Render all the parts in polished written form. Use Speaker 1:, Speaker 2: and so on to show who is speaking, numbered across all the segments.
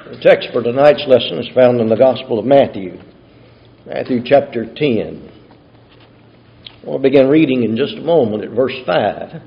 Speaker 1: The text for tonight's lesson is found in the Gospel of Matthew, Matthew chapter 10. We'll begin reading in just a moment at verse 5.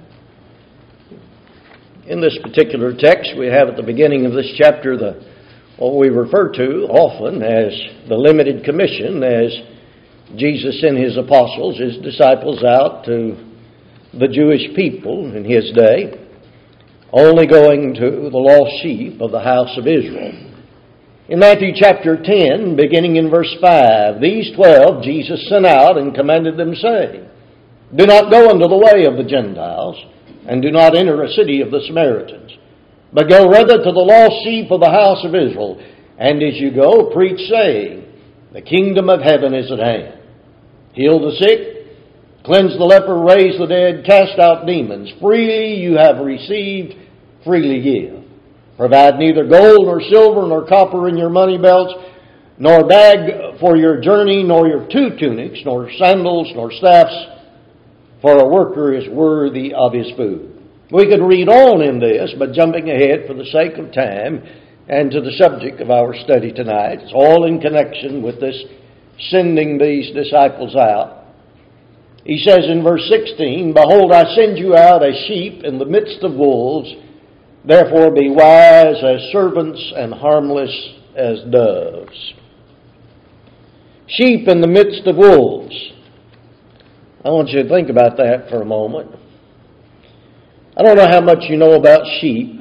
Speaker 1: In this particular text, we have at the beginning of this chapter what we refer to often as the limited commission, as Jesus sent his apostles, his disciples, out to the Jewish people in his day, only going to the lost sheep of the house of Israel. In Matthew chapter 10, beginning in verse 5, these 12 Jesus sent out and commanded them, saying, do not go into the way of the Gentiles, and do not enter a city of the Samaritans, but go rather to the lost sheep of the house of Israel. And as you go, preach, saying, the kingdom of heaven is at hand. Heal the sick, cleanse the leper, raise the dead, cast out demons. Freely you have received, freely give. Provide neither gold nor silver nor copper in your money belts, nor bag for your journey, nor your two tunics, nor sandals, nor staffs, for a worker is worthy of his food. We could read on in this, but jumping ahead for the sake of time and to the subject of our study tonight, it's all in connection with this sending these disciples out. He says in verse 16, behold, I send you out as sheep in the midst of wolves. Therefore be wise as serpents and harmless as doves. Sheep in the midst of wolves. I want you to think about that for a moment. I don't know how much you know about sheep.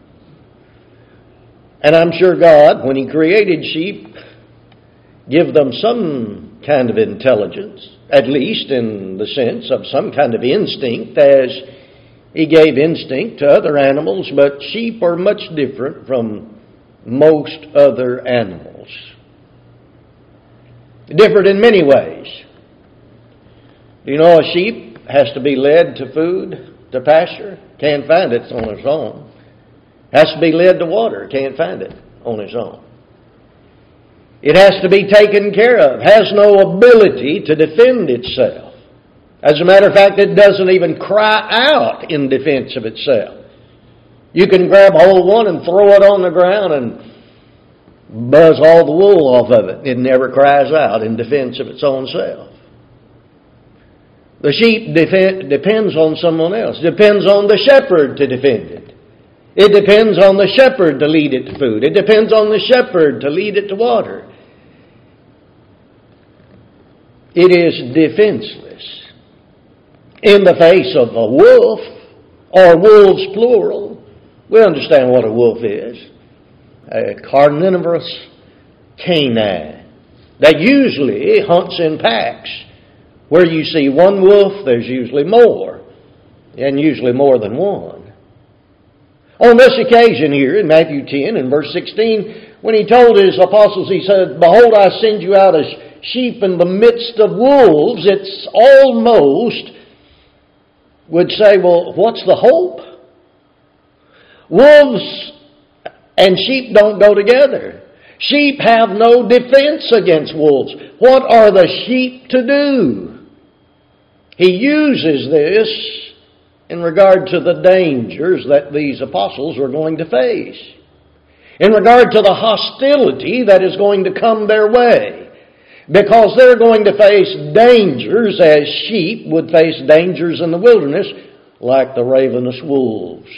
Speaker 1: And I'm sure God, when He created sheep, gave them some kind of intelligence, at least in the sense of some kind of instinct, as He gave instinct to other animals, but sheep are much different from most other animals. Different in many ways. Do you know a sheep has to be led to food, to pasture? Can't find it on its own. Has to be led to water. Can't find it on its own. It has to be taken care of. Has no ability to defend itself. As a matter of fact, it doesn't even cry out in defense of itself. You can grab hold of one and throw it on the ground and buzz all the wool off of it. It never cries out in defense of its own self. The sheep depends on someone else. Depends on the shepherd to defend it. It depends on the shepherd to lead it to food. It depends on the shepherd to lead it to water. It is defenseless. In the face of a wolf, or wolves plural, we understand what a wolf is. A carnivorous canine that usually hunts in packs. Where you see one wolf, there's usually more, and usually more than one. On this occasion here in Matthew 10 and verse 16, when He told His apostles, He said, behold, I send you out as sheep in the midst of wolves, it's almost would say, well, what's the hope? Wolves and sheep don't go together. Sheep have no defense against wolves. What are the sheep to do? He uses this in regard to the dangers that these apostles are going to face. In regard to the hostility that is going to come their way. Because they're going to face dangers as sheep would face dangers in the wilderness, like the ravenous wolves.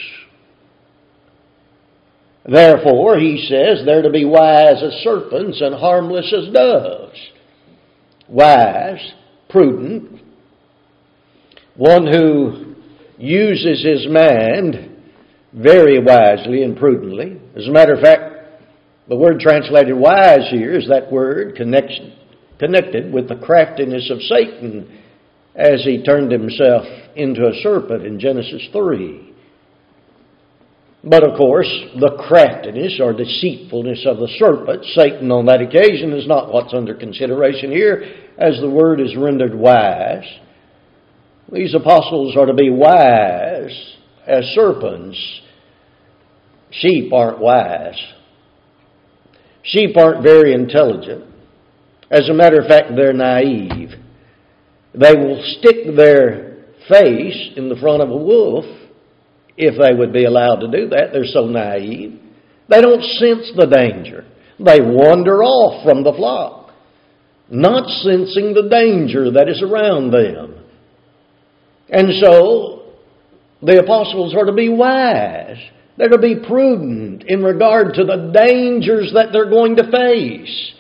Speaker 1: Therefore, he says, they're to be wise as serpents and harmless as doves. Wise, prudent, one who uses his mind very wisely and prudently. As a matter of fact, the word translated wise here is that word connected with the craftiness of Satan as he turned himself into a serpent in Genesis 3. But of course, the craftiness or deceitfulness of the serpent, Satan on that occasion, is not what's under consideration here, as the word is rendered wise. These apostles are to be wise as serpents. Sheep aren't wise. Sheep aren't very intelligent. As a matter of fact, they're naive. They will stick their face in the front of a wolf if they would be allowed to do that. They're so naive. They don't sense the danger. They wander off from the flock, not sensing the danger that is around them. And so, the apostles are to be wise. They're to be prudent in regard to the dangers that they're going to face.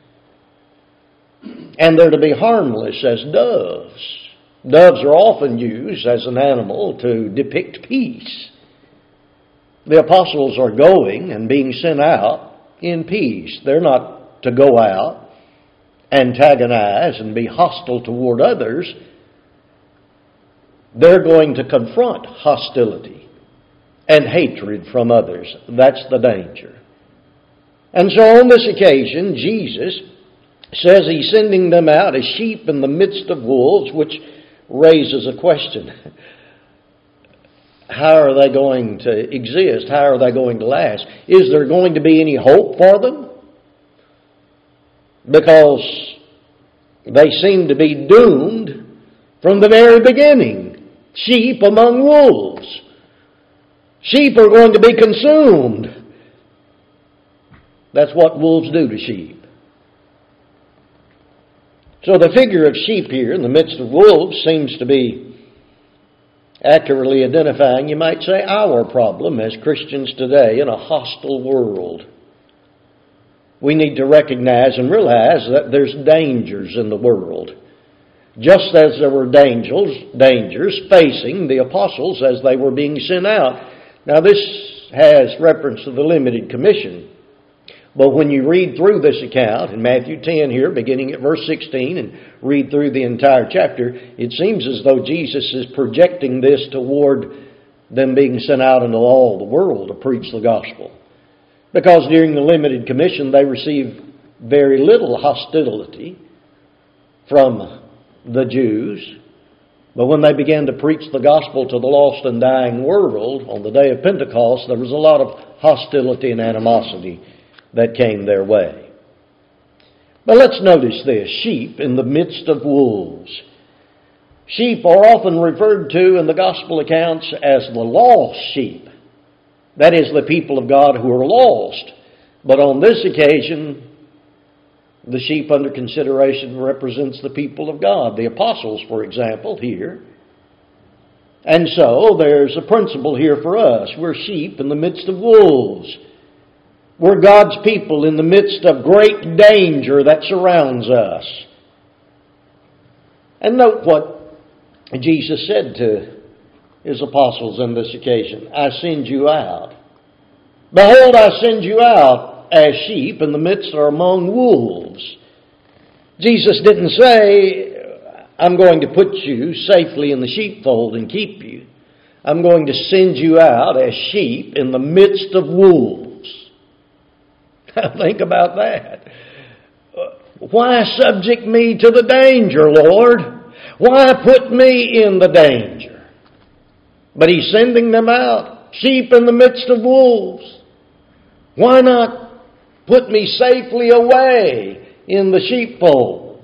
Speaker 1: And they're to be harmless as doves. Doves are often used as an animal to depict peace. The apostles are going and being sent out in peace. They're not to go out, antagonize, and be hostile toward others. They're going to confront hostility and hatred from others. That's the danger. And so on this occasion, Jesus says He's sending them out as sheep in the midst of wolves, which raises a question. How are they going to exist? How are they going to last? Is there going to be any hope for them? Because they seem to be doomed from the very beginning. Sheep among wolves. Sheep are going to be consumed. That's what wolves do to sheep. So the figure of sheep here in the midst of wolves seems to be accurately identifying, you might say, our problem as Christians today in a hostile world. We need to recognize and realize that there's dangers in the world. Just as there were dangers facing the apostles as they were being sent out. Now this has reference to the limited commission. But when you read through this account in Matthew 10 here, beginning at verse 16, and read through the entire chapter, it seems as though Jesus is projecting this toward them being sent out into all the world to preach the gospel. Because during the limited commission, they received very little hostility from the Jews. But when they began to preach the gospel to the lost and dying world on the day of Pentecost, there was a lot of hostility and animosity that came their way. But let's notice this, sheep in the midst of wolves. Sheep are often referred to in the gospel accounts as the lost sheep. That is, the people of God who are lost. But on this occasion, the sheep under consideration represents the people of God. The apostles, for example, here. And so there's a principle here for us. We're sheep in the midst of wolves. We're God's people in the midst of great danger that surrounds us. And note what Jesus said to His apostles on this occasion. I send you out. Behold, I send you out as sheep in the midst or among wolves. Jesus didn't say, I'm going to put you safely in the sheepfold and keep you. I'm going to send you out as sheep in the midst of wolves. Think about that. Why subject me to the danger, Lord? Why put me in the danger? But He's sending them out, sheep in the midst of wolves. Why not put me safely away in the sheepfold?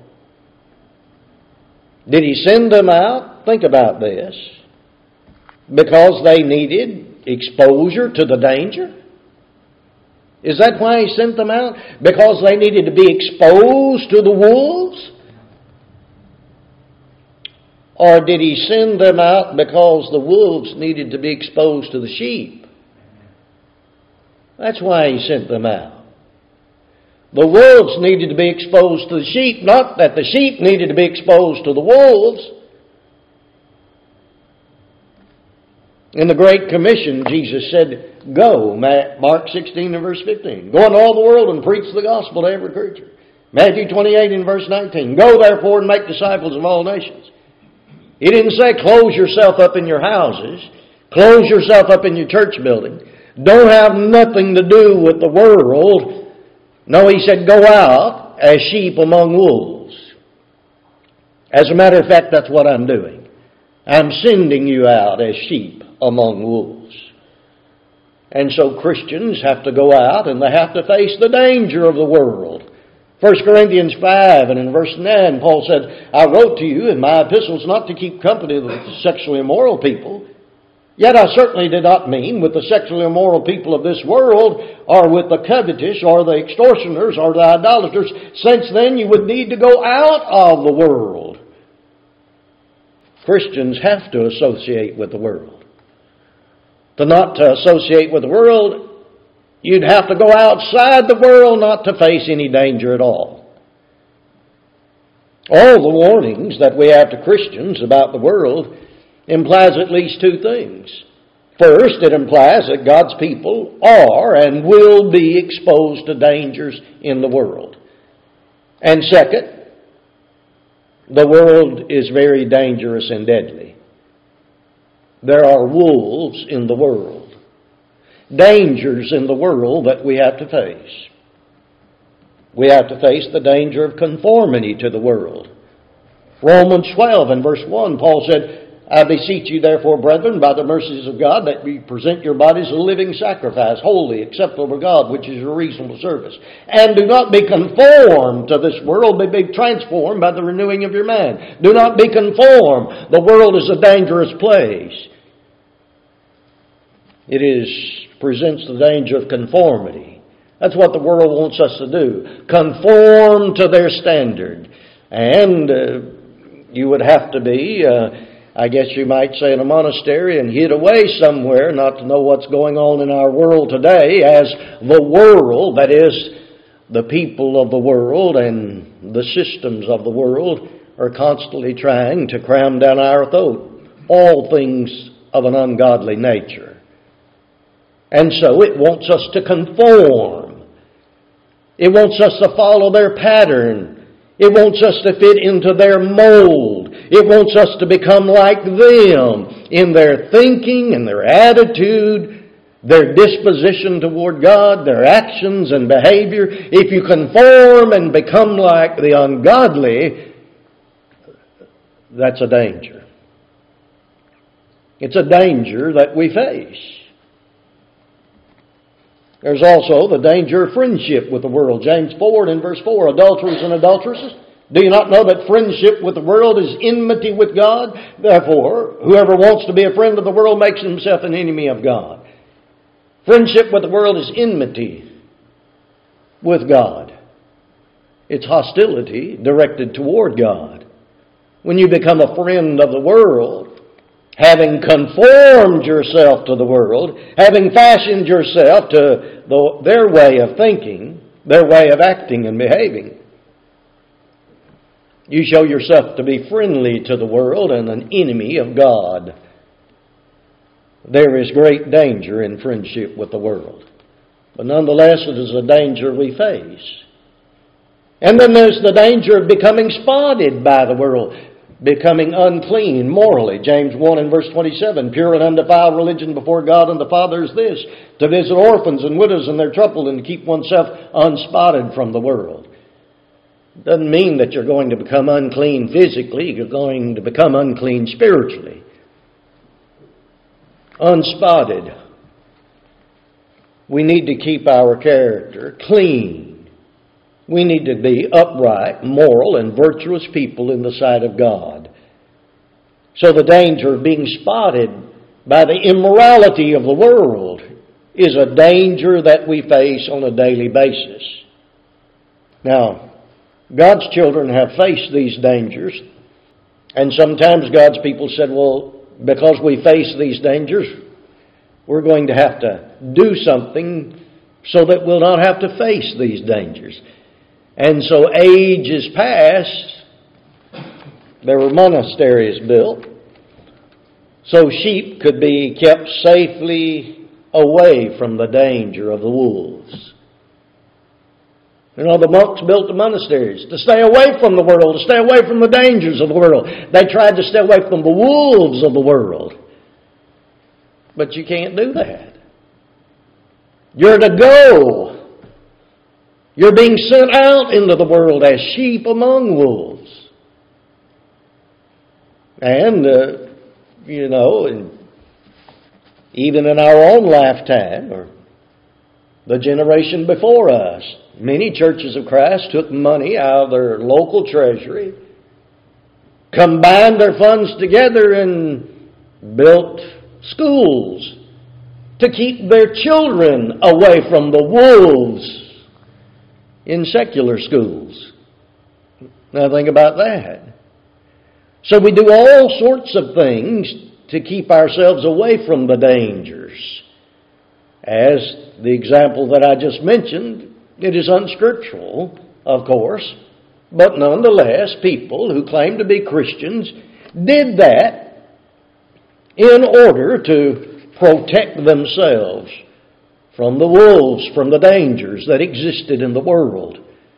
Speaker 1: Did He send them out? Think about this. Because they needed exposure to the danger? Is that why He sent them out? Because they needed to be exposed to the wolves? Or did He send them out because the wolves needed to be exposed to the sheep? That's why He sent them out. The wolves needed to be exposed to the sheep, not that the sheep needed to be exposed to the wolves. In the Great Commission, Jesus said, go, Mark 16 and verse 15. Go into all the world and preach the gospel to every creature. Matthew 28 and verse 19. Go therefore and make disciples of all nations. He didn't say close yourself up in your houses. Close yourself up in your church building. Don't have nothing to do with the world. No, He said go out as sheep among wolves. As a matter of fact, that's what I'm doing. I'm sending you out as sheep among wolves. And so Christians have to go out and they have to face the danger of the world. 1 Corinthians 5 and in verse 9, Paul said, I wrote to you in my epistles not to keep company with sexually immoral people, Yet I certainly did not mean with the sexually immoral people of this world, or with the covetous, or the extortioners, or the idolaters. Since then you would need to go out of the world. Christians have to associate with the world. Not to associate with the world, you'd have to go outside the world not to face any danger at all. All the warnings that we have to Christians about the world implies at least two things. First, it implies that God's people are and will be exposed to dangers in the world. And second, the world is very dangerous and deadly. There are wolves in the world, dangers in the world that we have to face. We have to face the danger of conformity to the world. Romans 12 and verse 1, Paul said, I beseech you therefore, brethren, by the mercies of God, that you present your bodies a living sacrifice, holy, acceptable to God, which is your reasonable service. And do not be conformed to this world, but be transformed by the renewing of your mind. Do not be conformed. The world is a dangerous place. It presents the danger of conformity. That's what the world wants us to do. Conform to their standard. And you would have to be, I guess you might say, in a monastery and hid away somewhere not to know what's going on in our world today, as the world, that is, the people of the world and the systems of the world, are constantly trying to cram down our throat all things of an ungodly nature. And so it wants us to conform. It wants us to follow their pattern. It wants us to fit into their mold. It wants us to become like them in their thinking and their attitude, their disposition toward God, their actions and behavior. If you conform and become like the ungodly, that's a danger. It's a danger that we face. There's also the danger of friendship with the world. James 4 and verse 4, adulterers and adulteresses, do you not know that friendship with the world is enmity with God? Therefore, whoever wants to be a friend of the world makes himself an enemy of God. Friendship with the world is enmity with God. It's hostility directed toward God. When you become a friend of the world, having conformed yourself to the world, having fashioned yourself to their way of thinking, their way of acting and behaving, you show yourself to be friendly to the world and an enemy of God. There is great danger in friendship with the world. But nonetheless, it is a danger we face. And then there's the danger of becoming spotted by the world, becoming unclean morally. James 1 and verse 27, pure and undefiled religion before God and the Father is this, to visit orphans and widows in their trouble and to keep oneself unspotted from the world. Doesn't mean that you're going to become unclean physically. You're going to become unclean spiritually. Unspotted. We need to keep our character clean. We need to be upright, moral, and virtuous people in the sight of God. So the danger of being spotted by the immorality of the world is a danger that we face on a daily basis. Now, God's children have faced these dangers, and sometimes God's people said, well, because we face these dangers, we're going to have to do something so that we'll not have to face these dangers. And so ages past, there were monasteries built so sheep could be kept safely away from the danger of the wolves. You know, the monks built the monasteries to stay away from the world, to stay away from the dangers of the world. They tried to stay away from the wolves of the world. But you can't do that. You're to go. You're being sent out into the world as sheep among wolves. And, even in our own lifetime, or the generation before us, many churches of Christ took money out of their local treasury, combined their funds together, and built schools to keep their children away from the wolves in secular schools. Now think about that. So we do all sorts of things to keep ourselves away from the dangers. As the example that I just mentioned, it is unscriptural, of course, but nonetheless, people who claim to be Christians did that in order to protect themselves from the wolves, from the dangers that existed in the world.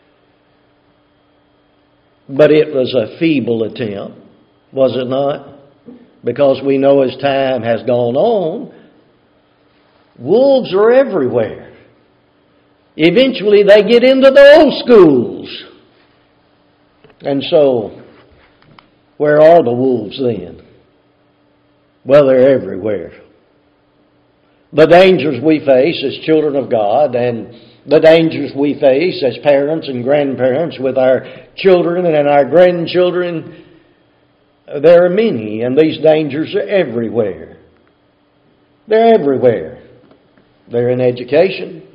Speaker 1: But it was a feeble attempt, was it not? Because we know as time has gone on, wolves are everywhere. Eventually they get into those schools. And so, where are the wolves then? Well, they're everywhere. The dangers we face as children of God and the dangers we face as parents and grandparents with our children and our grandchildren, there are many, and these dangers are everywhere. They're everywhere. They're in education.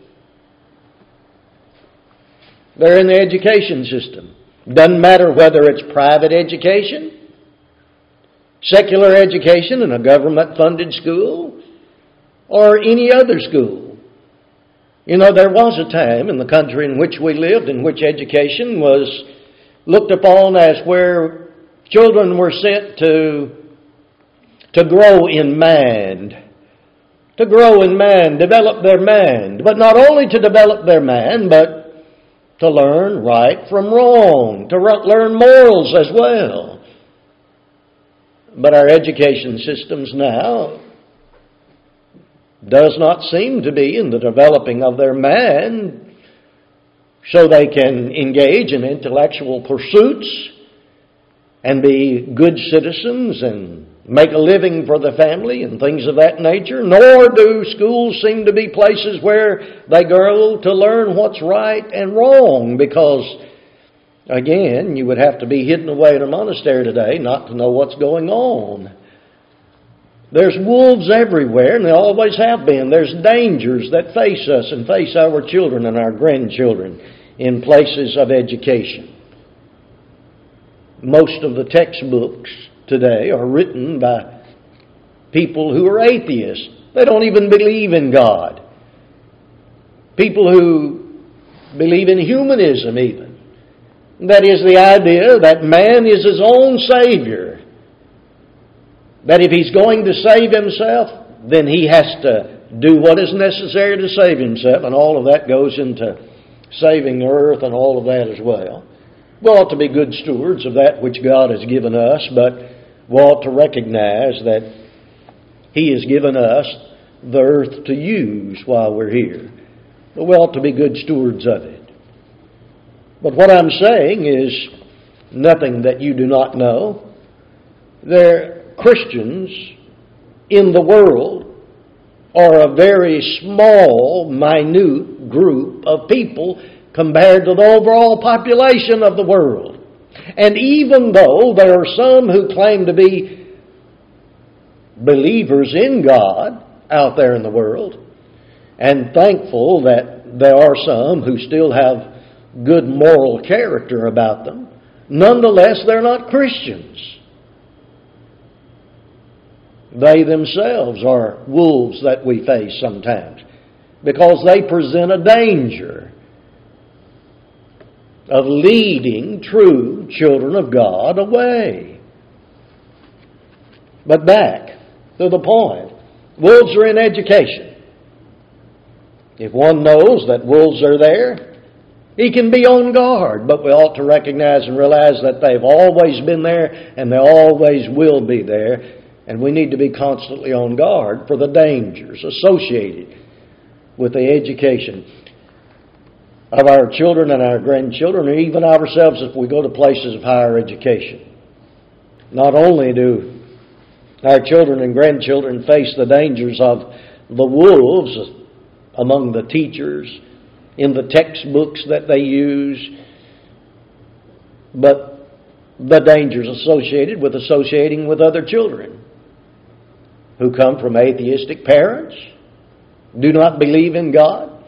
Speaker 1: They're in the education system. Doesn't matter whether it's private education, secular education in a government-funded school, or any other school. You know, there was a time in the country in which we lived in which education was looked upon as where children were sent to grow in mind. To grow in mind, develop their mind. But not only to develop their mind, but to learn right from wrong. To learn morals as well. But our education systems now does not seem to be in the developing of their mind so they can engage in intellectual pursuits and be good citizens and make a living for the family and things of that nature. Nor do schools seem to be places where they go to learn what's right and wrong, because, again, you would have to be hidden away in a monastery today not to know what's going on. There's wolves everywhere, and they always have been. There's dangers that face us and face our children and our grandchildren in places of education. Most of the textbooks today are written by people who are atheists. They don't even believe in God. People who believe in humanism even. That is the idea that man is his own Savior. That if he's going to save himself, then he has to do what is necessary to save himself, and all of that goes into saving the earth and all of that as well. We ought to be good stewards of that which God has given us, but we ought to recognize that He has given us the earth to use while we're here. But we ought to be good stewards of it. But what I'm saying is nothing that you do not know. There Christians in the world are a very small, minute group of people compared to the overall population of the world. And even though there are some who claim to be believers in God out there in the world, and thankful that there are some who still have good moral character about them, nonetheless they're not Christians. They themselves are wolves that we face sometimes because they present a danger of leading true children of God away. But back to the point. Wolves are in education. If one knows that wolves are there, he can be on guard. But we ought to recognize and realize that they've always been there and they always will be there. And we need to be constantly on guard for the dangers associated with the education of our children and our grandchildren, or even ourselves if we go to places of higher education. Not only do our children and grandchildren face the dangers of the wolves among the teachers, in the textbooks that they use, but the dangers associated with associating with other children. who come from atheistic parents, do not believe in God,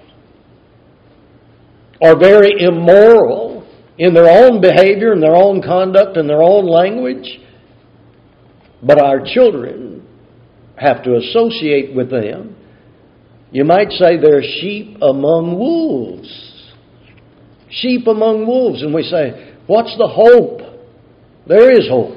Speaker 1: are very immoral in their own behavior and their own conduct and their own language, but our children have to associate with them. You might say they're sheep among wolves. Sheep among wolves. And we say, what's the hope? There is hope.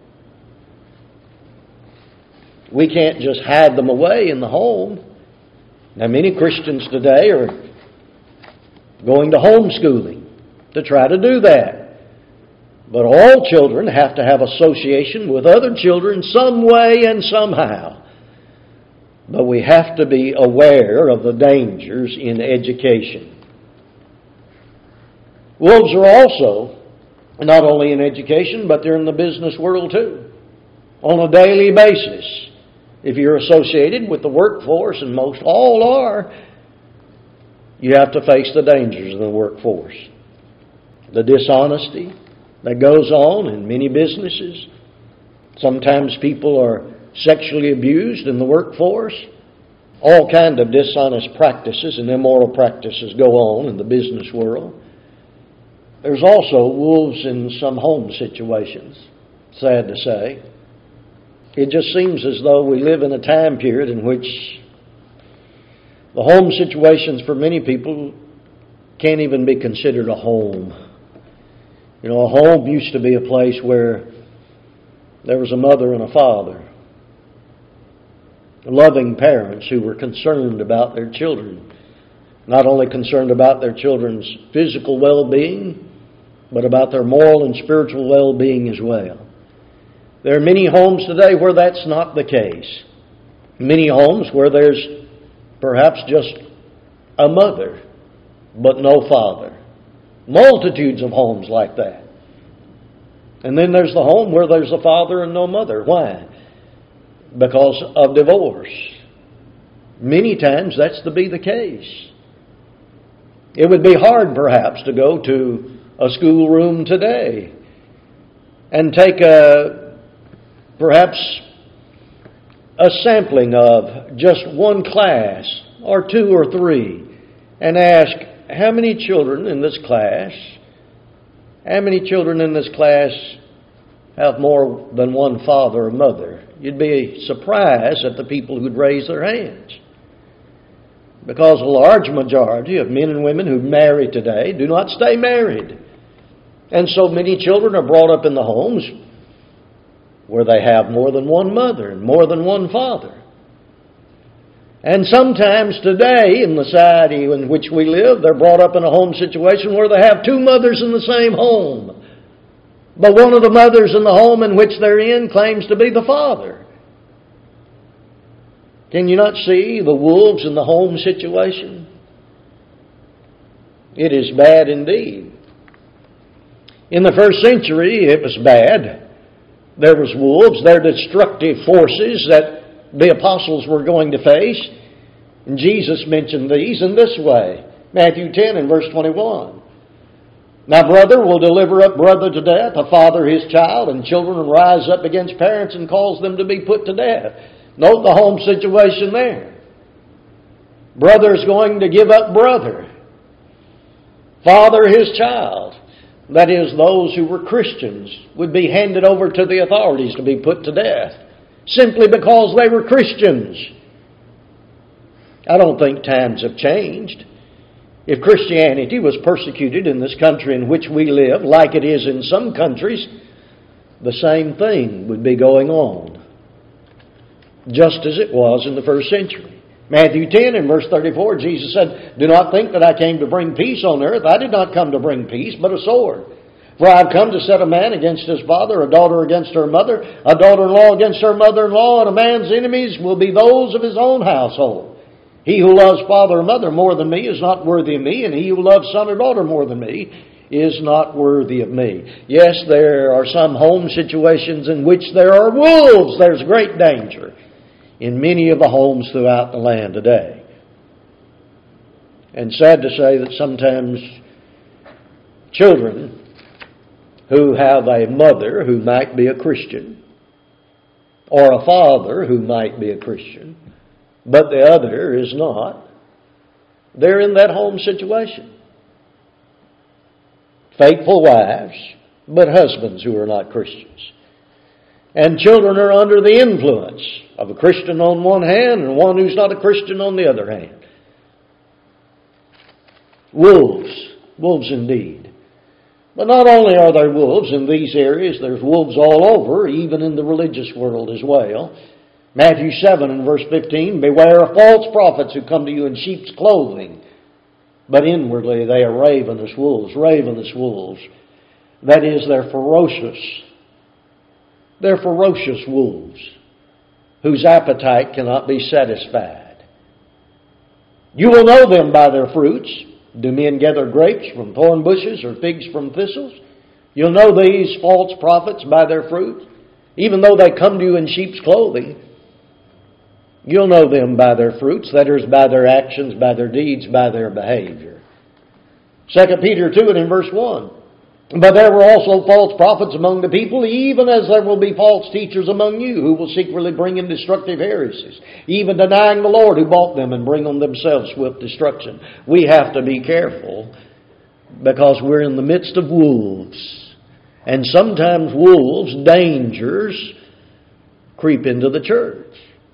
Speaker 1: We can't just hide them away in the home. Now, many Christians today are going to homeschooling to try to do that. But all children have to have association with other children some way and somehow. But we have to be aware of the dangers in education. Wolves are also not only in education, but they're in the business world too, on a daily basis. If you're associated with the workforce, and most all are, you have to face the dangers of the workforce. The dishonesty that goes on in many businesses. Sometimes people are sexually abused in the workforce. All kinds of dishonest practices and immoral practices go on in the business world. There's also wolves in some home situations, sad to say. It just seems as though we live in a time period in which the home situations for many people can't even be considered a home. You know, a home used to be a place where there was a mother and a father, loving parents who were concerned about their children. Not only concerned about their children's physical well-being, but about their moral and spiritual well-being as well. There are many homes today where that's not the case. Many homes where there's perhaps just a mother, but no father. Multitudes of homes like that. And then there's the home where there's a father and no mother. Why? Because of divorce. Many times that's to be the case. It would be hard perhaps to go to a schoolroom today and take perhaps a sampling of just one class or two or three and ask, how many children in this class have more than one father or mother? You'd be surprised at the people who'd raise their hands. Because a large majority of men and women who marry today do not stay married. And so many children are brought up in the homes where they have more than one mother and more than one father. And sometimes today, in the society in which we live, they're brought up in a home situation where they have two mothers in the same home. But one of the mothers in the home in which they're in claims to be the father. Can you not see the wolves in the home situation? It is bad indeed. In the first century, it was bad. There was wolves, they're destructive forces that the apostles were going to face. And Jesus mentioned these in this way. Matthew 10 and verse 21. Now brother will deliver up brother to death, a father his child, and children will rise up against parents and cause them to be put to death. Note the home situation there. Brother is going to give up brother. Father his child. That is, those who were Christians would be handed over to the authorities to be put to death simply because they were Christians. I don't think times have changed. If Christianity was persecuted in this country in which we live, like it is in some countries, the same thing would be going on, just as it was in the first century. Matthew 10 and verse 34, Jesus said, do not think that I came to bring peace on earth. I did not come to bring peace, but a sword. For I have come to set a man against his father, a daughter against her mother, a daughter-in-law against her mother-in-law, and a man's enemies will be those of his own household. He who loves father or mother more than me is not worthy of me, and he who loves son or daughter more than me is not worthy of me. Yes, there are some home situations in which there are wolves. There's great danger in many of the homes throughout the land today. And sad to say that sometimes children who have a mother who might be a Christian or a father who might be a Christian, but the other is not. They're in that home situation. Faithful wives, but husbands who are not Christians. And children are under the influence of a Christian on one hand and one who's not a Christian on the other hand. Wolves indeed. But not only are there wolves in these areas, there's wolves all over, even in the religious world as well. Matthew 7 and verse 15, beware of false prophets who come to you in sheep's clothing, but inwardly they are ravenous wolves. Ravenous wolves. That is, they're ferocious. They're ferocious wolves whose appetite cannot be satisfied. You will know them by their fruits. Do men gather grapes from thorn bushes or figs from thistles? You'll know these false prophets by their fruit. Even though they come to you in sheep's clothing, you'll know them by their fruits, that is, by their actions, by their deeds, by their behavior. 2 Peter 2 and in verse 1. But there were also false prophets among the people, even as there will be false teachers among you, who will secretly bring in destructive heresies, even denying the Lord who bought them and bring on themselves swift destruction. We have to be careful because we're in the midst of wolves. And sometimes wolves, dangers, creep into the church.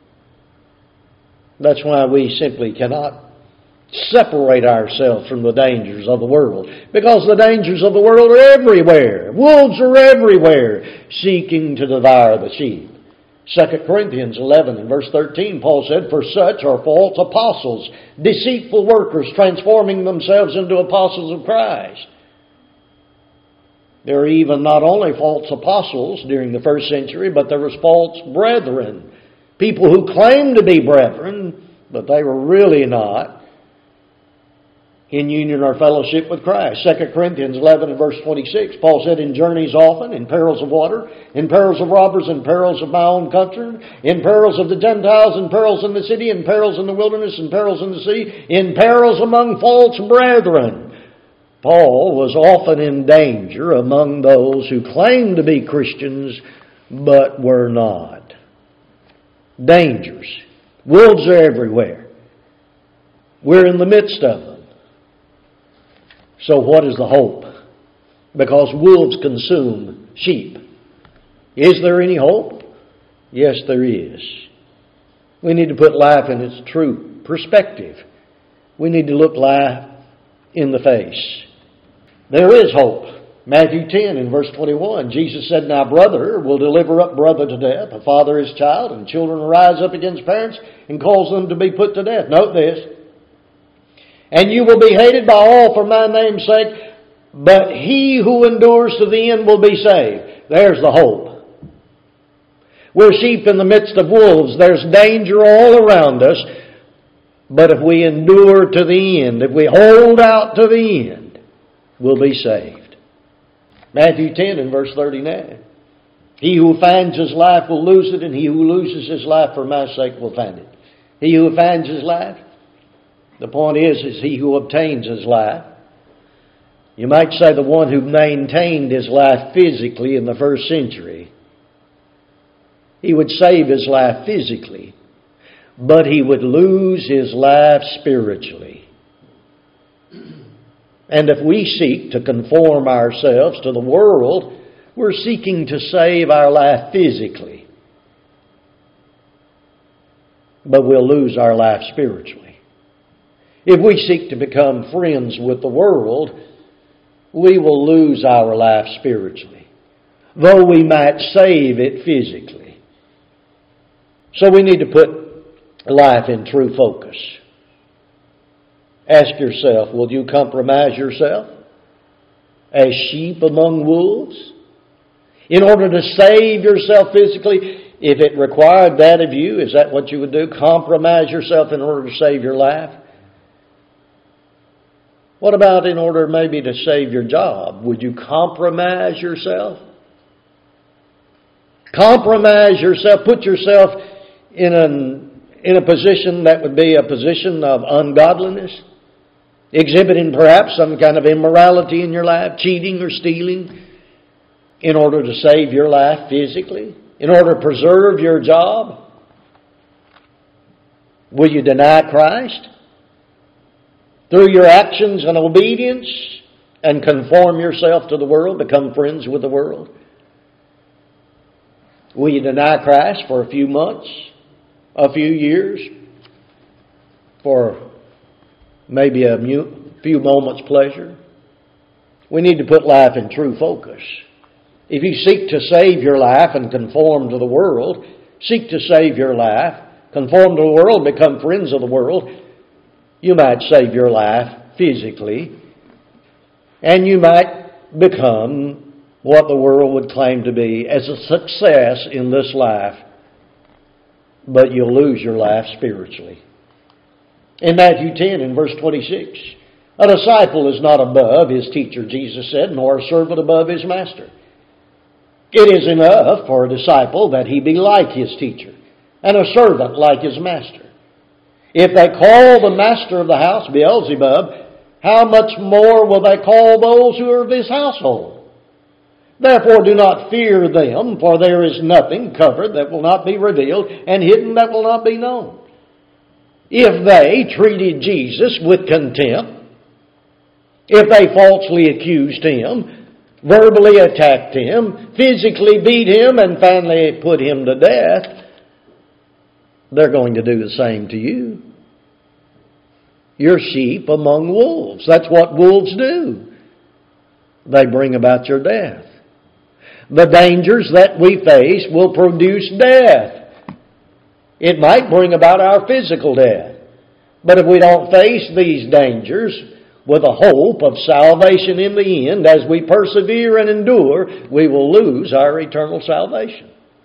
Speaker 1: That's why we simply cannot separate ourselves from the dangers of the world. Because the dangers of the world are everywhere. Wolves are everywhere seeking to devour the sheep. 2 Corinthians 11 and verse 13, Paul said, for such are false apostles, deceitful workers, transforming themselves into apostles of Christ. There are even not only false apostles during the first century, but there was false brethren. People who claimed to be brethren, but they were really not in union or fellowship with Christ. 2 Corinthians 11 and verse 26, Paul said, in journeys often, in perils of water, in perils of robbers, in perils of my own country, in perils of the Gentiles, in perils in the city, in perils in the wilderness, in perils in the sea, in perils among false brethren. Paul was often in danger among those who claimed to be Christians, but were not. Dangers. Wolves are everywhere. We're in the midst of them. So what is the hope? Because wolves consume sheep. Is there any hope? Yes, there is. We need to put life in its true perspective. We need to look life in the face. There is hope. Matthew 10 and verse 21, Jesus said, now brother will deliver up brother to death, a father his child, and children will rise up against parents and cause them to be put to death. Note this. And you will be hated by all for my name's sake, but he who endures to the end will be saved. There's the hope. We're sheep in the midst of wolves. There's danger all around us. But if we endure to the end, if we hold out to the end, we'll be saved. Matthew 10 and verse 39. He who finds his life will lose it, and he who loses his life for my sake will find it. He who finds his life, the point is he who obtains his life. You might say the one who maintained his life physically in the first century. He would save his life physically, but he would lose his life spiritually. And if we seek to conform ourselves to the world, we're seeking to save our life physically, but we'll lose our life spiritually. If we seek to become friends with the world, we will lose our life spiritually, though we might save it physically. So we need to put life in true focus. Ask yourself, will you compromise yourself as sheep among wolves in order to save yourself physically? If it required that of you, is that what you would do? Compromise yourself in order to save your life? What about in order maybe to save your job? Would you compromise yourself? Compromise yourself, put yourself in a position that would be a position of ungodliness, exhibiting perhaps some kind of immorality in your life, cheating or stealing, in order to save your life physically? in order to preserve your job? Will you deny Christ? Through your actions and obedience and conform yourself to the world, become friends with the world? Will you deny Christ for a few months, a few years, for maybe a few moments' pleasure? We need to put life in true focus. If you seek to save your life and conform to the world, seek to save your life, conform to the world, become friends of the world, you might save your life physically, and you might become what the world would claim to be as a success in this life, but you'll lose your life spiritually. In Matthew 10 and verse 26, a disciple is not above his teacher, Jesus said, nor a servant above his master. It is enough for a disciple that he be like his teacher, and a servant like his master. If they call the master of the house Beelzebub, how much more will they call those who are of his household? Therefore do not fear them, for there is nothing covered that will not be revealed, and hidden that will not be known. If they treated Jesus with contempt, if they falsely accused him, verbally attacked him, physically beat him, and finally put him to death, they're going to do the same to you. You're sheep among wolves. That's what wolves do. They bring about your death. The dangers that we face will produce death. It might bring about our physical death. But if we don't face these dangers with a hope of salvation in the end, as we persevere and endure, we will lose our eternal salvation.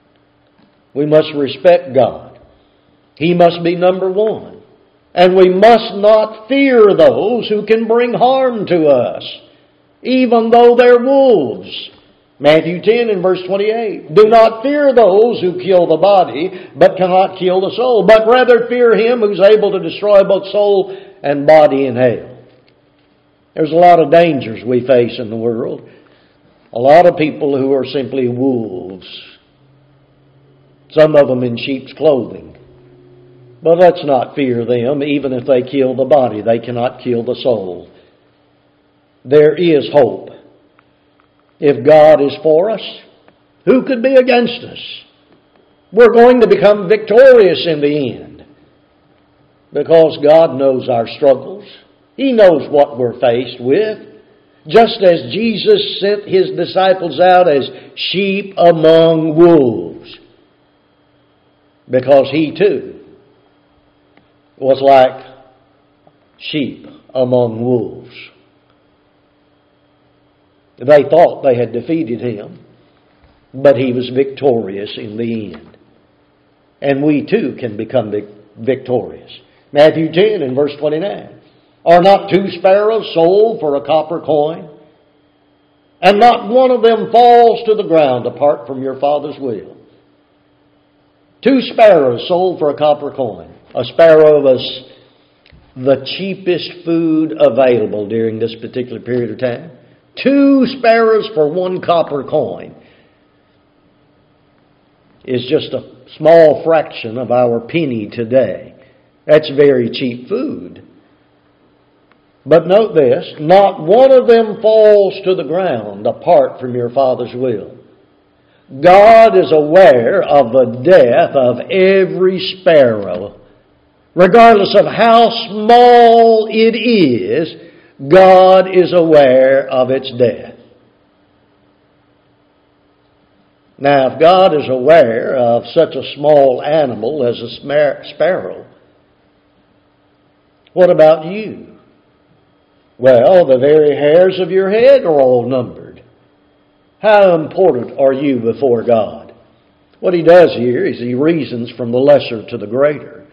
Speaker 1: We must respect God. He must be number one. And we must not fear those who can bring harm to us, even though they're wolves. Matthew 10 and verse 28. Do not fear those who kill the body, but cannot kill the soul, but rather fear him who's able to destroy both soul and body in hell. There's a lot of dangers we face in the world. A lot of people who are simply wolves. Some of them in sheep's clothing. But let's not fear them. Even if they kill the body, they cannot kill the soul. There is hope. If God is for us, who could be against us? We're going to become victorious in the end. Because God knows our struggles. He knows what we're faced with. Just as Jesus sent His disciples out as sheep among wolves. Because He too was like sheep among wolves. They thought they had defeated Him, but He was victorious in the end. And we too can become victorious. Matthew 10 and verse 29. Are not 2 sparrows sold for a copper coin? And not one of them falls to the ground apart from your Father's will. 2 sparrows sold for a copper coin. A sparrow was the cheapest food available during this particular period of time. 2 sparrows for 1 copper coin is just a small fraction of our penny today. That's very cheap food. But note this, not one of them falls to the ground apart from your Father's will. God is aware of the death of every sparrow. Regardless of how small it is, God is aware of its death. Now, if God is aware of such a small animal as a sparrow, what about you? Well, the very hairs of your head are all numbered. How important are you before God? What He does here is He reasons from the lesser to the greater.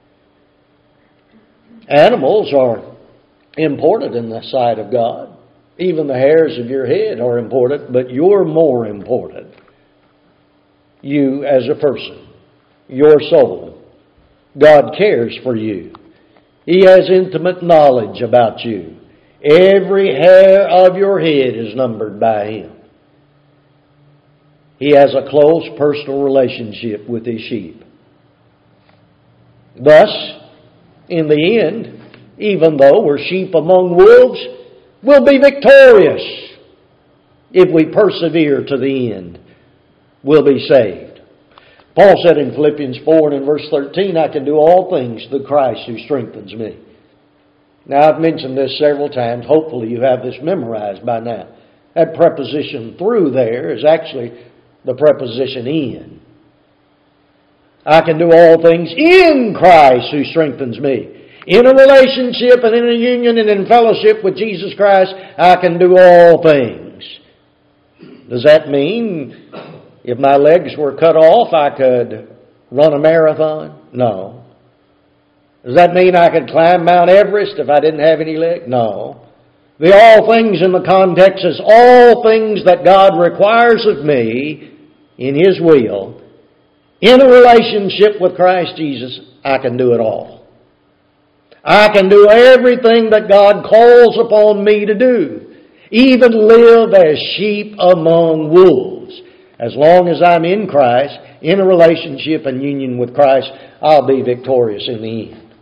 Speaker 1: Animals are important in the sight of God. Even the hairs of your head are important, but you're more important. You as a person, your soul. God cares for you. He has intimate knowledge about you. Every hair of your head is numbered by Him. He has a close personal relationship with His sheep. Thus, in the end, even though we're sheep among wolves, we'll be victorious if we persevere to the end. We'll be saved. Paul said in Philippians 4 and in verse 13, I can do all things through Christ who strengthens me. Now, I've mentioned this several times. Hopefully you have this memorized by now. That preposition through there is actually the preposition in. I can do all things in Christ who strengthens me. In a relationship and in a union and in fellowship with Jesus Christ, I can do all things. Does that mean if my legs were cut off, I could run a marathon? No. Does that mean I could climb Mount Everest if I didn't have any legs? No. The all things in the context is all things that God requires of me in His will. In a relationship with Christ Jesus, I can do it all. I can do everything that God calls upon me to do. Even live as sheep among wolves. As long as I'm in Christ, in a relationship and union with Christ, I'll be victorious in the end.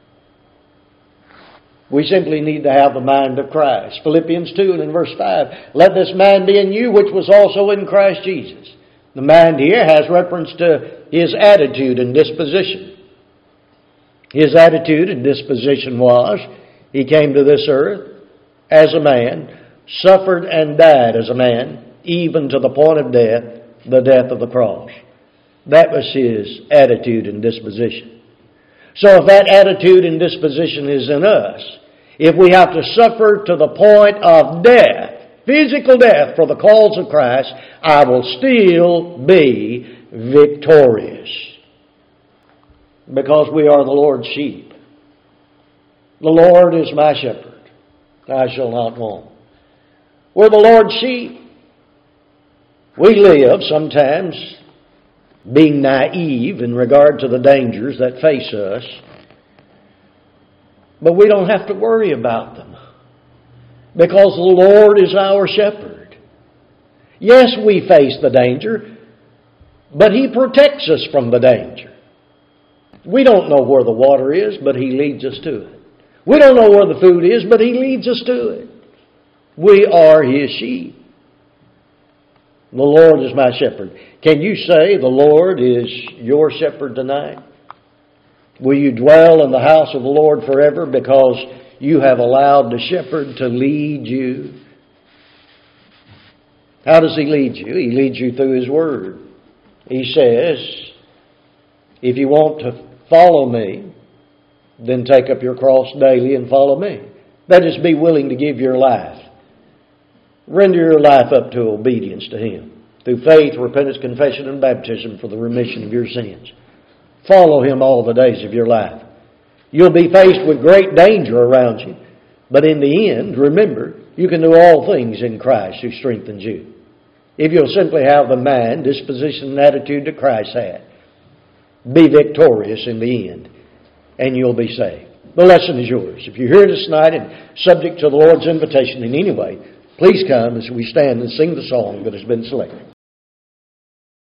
Speaker 1: We simply need to have the mind of Christ. Philippians 2 and in verse 5, let this mind be in you which was also in Christ Jesus. The mind here has reference to His attitude and disposition. His attitude and disposition was, He came to this earth as a man, suffered and died as a man, even to the point of death, the death of the cross. That was His attitude and disposition. So if that attitude and disposition is in us, if we have to suffer to the point of death, physical death for the cause of Christ, I will still be victorious. Because we are the Lord's sheep. The Lord is my shepherd. I shall not want. We're the Lord's sheep. We live sometimes being naive in regard to the dangers that face us. But we don't have to worry about them. Because the Lord is our shepherd. Yes, we face the danger, but He protects us from the danger. We don't know where the water is, but He leads us to it. We don't know where the food is, but He leads us to it. We are His sheep. The Lord is my shepherd. Can you say the Lord is your shepherd tonight? Will you dwell in the house of the Lord forever because you have allowed the shepherd to lead you? How does He lead you? He leads you through His Word. He says, if you want to follow me, then take up your cross daily and follow me. That is, be willing to give your life. Render your life up to obedience to Him through faith, repentance, confession, and baptism for the remission of your sins. Follow Him all the days of your life. You'll be faced with great danger around you, but in the end, remember, you can do all things in Christ who strengthens you. If you'll simply have the mind, disposition, and attitude that Christ had, be victorious in the end, and you'll be saved. The lesson is yours. If you're here tonight and subject to the Lord's invitation in any way, please come as we stand and sing the song that has been selected.